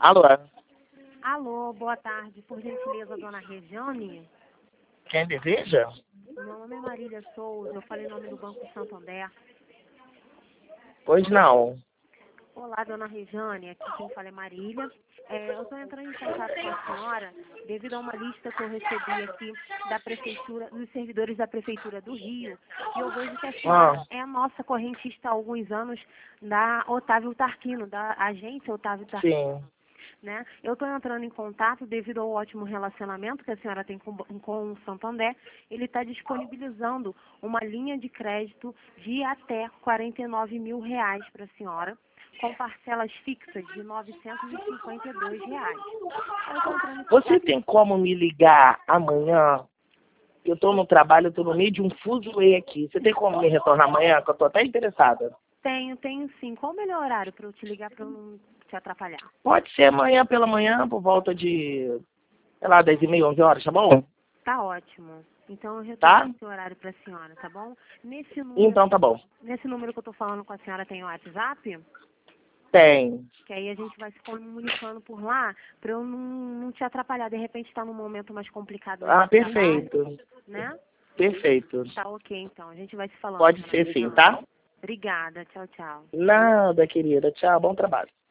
Alô? Alô, boa tarde. Por gentileza, dona Regiane? Quem deseja? Meu nome é Marília Souza, eu falei em nome do Banco Santander. Pois não. Olá, dona Regiane, aqui quem fala é Marília. Eu estou entrando em contato com a senhora devido a uma lista que eu recebi aqui da Prefeitura, dos servidores da Prefeitura do Rio. E eu vejo que a senhora é a nossa correntista há alguns anos da Otávio Tarquino, da agência Otávio Tarquino. Sim. Né? Eu estou entrando em contato devido ao ótimo relacionamento que a senhora tem com o Santander. Ele está disponibilizando uma linha de crédito de até R$ 49 mil para a senhora, com parcelas fixas de R$ 952. Eu estou entrando em Você contato. tem como me ligar amanhã? Eu estou no trabalho, eu estou no meio de um fuzuê aqui. Você tem como me retornar amanhã? Que eu estou até interessada. Tenho sim. Qual o melhor horário para eu te ligar para eu não te atrapalhar? Pode ser amanhã pela manhã, por volta de, sei lá, 10h30, 11 horas, tá bom? Tá ótimo. Então eu Tá? retorno esse horário para a senhora, tá bom? Então tá bom. Nesse número que eu estou falando com a senhora tem o WhatsApp? Tem. Que aí a gente vai se comunicando por lá, para eu não te atrapalhar. De repente está num momento mais complicado aí Ah, de trabalho, perfeito. né? Perfeito. Tá ok, então. A gente vai se falando. Pode Dona ser sim, Regiane. tá? Obrigada. Tchau, tchau. Nada, querida. Tchau, bom trabalho.